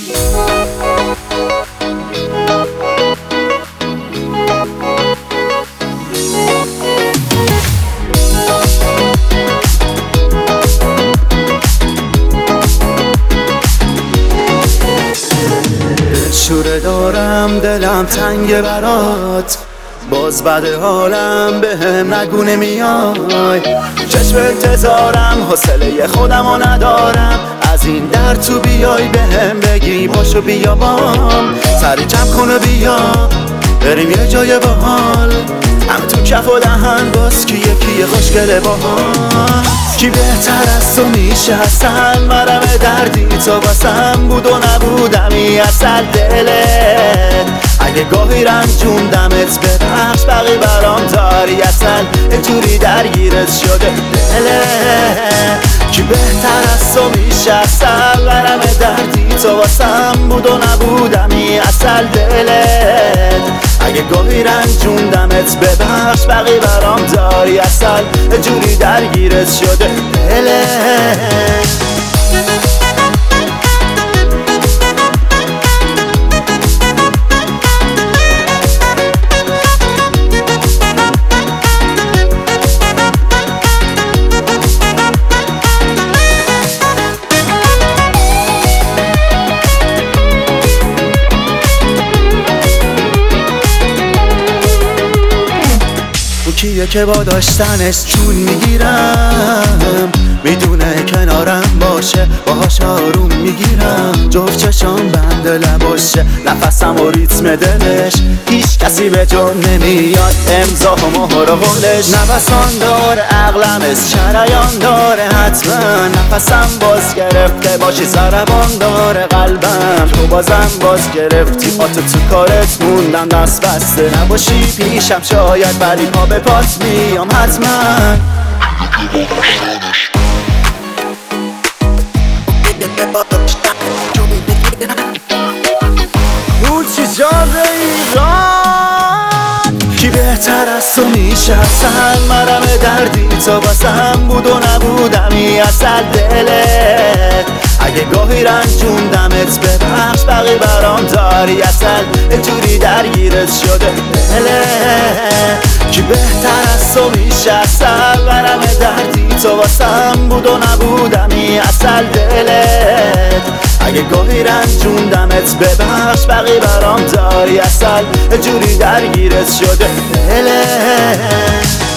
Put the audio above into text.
شوره دارم دلم تنگ برات، باز بده حالم به هم نگونه میای. چشم انتظارم حوصله خودمو ندارم، از این در تو بیای به هم بگی باشو بیا بام. سری جمع کن و بیا بریم یه جای باحال، هم تو کف و دهن باز که یکی خوشگله باحال. کی بهتر از تو میشه اصلا، مرم دردی تو واسم بود و نبودمی اصل دلت. اگه گاهی رنجوندمت ببخش بقی برام داری اصل، اینجوری درگیرت شده دلت. کی بهتر از تو میشه اصل، مرم دردی تو واسم بود و نبودمی اصل دلت. اگه گاهی رنجوندمت ببخش بقی برام داری اصل، جوری درگیرت شده دلت. کیه که با داشتنش جون میگیرم، میدونه کنارم باشه باهاش آروم میگیرم. جفت چشام بند لباشه، نفسم و ریتم دلش، هیچ کسی به جون نمیاد امضا و مهر و قولش. نفسان داره عقلم شریان داره حتما، نفسم باز گرفته باشی ضربان داره قلبم. تو بازم باز گرفتی آتو تو کارت موندم دست بسته، نباشی پیشم شاید ولی پا به پات میام حتما. کی بهتر از تو میشه اصل، مرم دردی تو واسم بود و نبودمی اصل دلت. اگه گاهی رنجوندمت ببخش بقی برام داری اصل، اینجوری درگیرت شده دلت. کی بهتر از تو میشه اصل، مرم دردی تو واسم بود و نبودمی اصل دلت. اگه گاهی رنجوندمت ببخش بقی برام داری اصل، جوری درگیرت شده دلت.